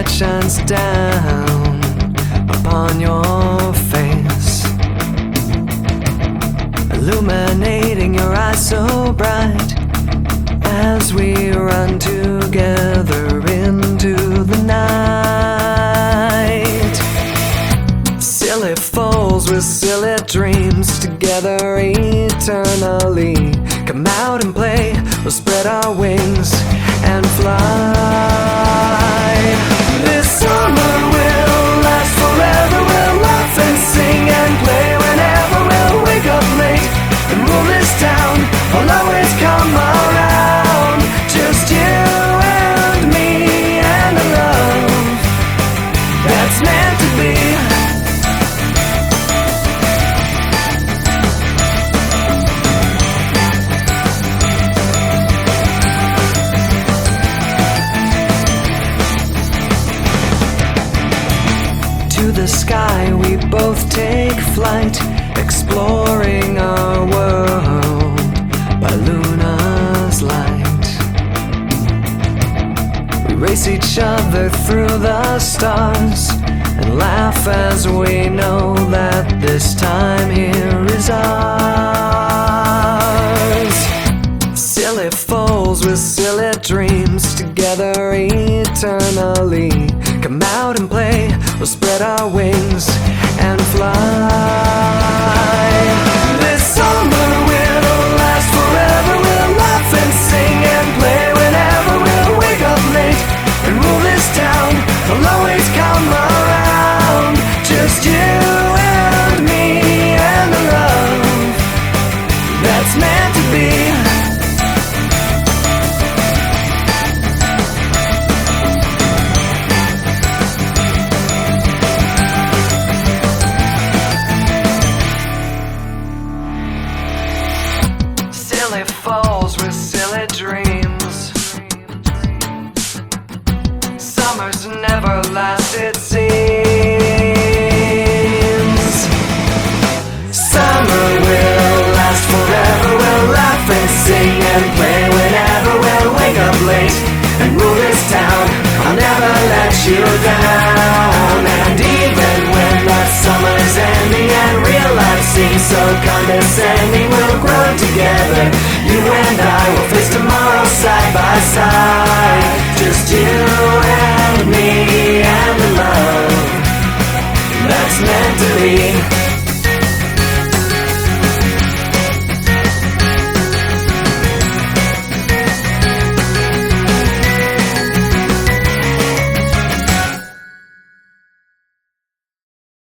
light shines down upon your face, illuminating your eyes so bright as we run together into the night. Silly fools with silly dreams, together eternally. Come out and play, we'll spread our wings and fly. This summer will last forever. We'll laugh and sing and play whenever. We'll wake up late and rule this town. I'll always come around. Just you and me and a love that's meant to be. To the sky we both take flight, exploring our world by Luna's light. We race each other through the stars and laugh as we know that this time here is ours. Silly fools with silly dreams, together eternally. Come out and play, we'll spread our wings and fly. This summer will last forever. We'll laugh and sing and play whenever. We'll wake up late and rule this town. I'll always come around. Just you and me and the love that's meant to be. Silly fools with silly dreams. Summers never last, it seems. Summer will last forever. We'll laugh and sing and play whenever. We'll wake up late and rule this town. I'll never let you down. And even when the summer's ending and real life seems so condescending, we'll grow together. You and I will face tomorrow side by side. Just you and me and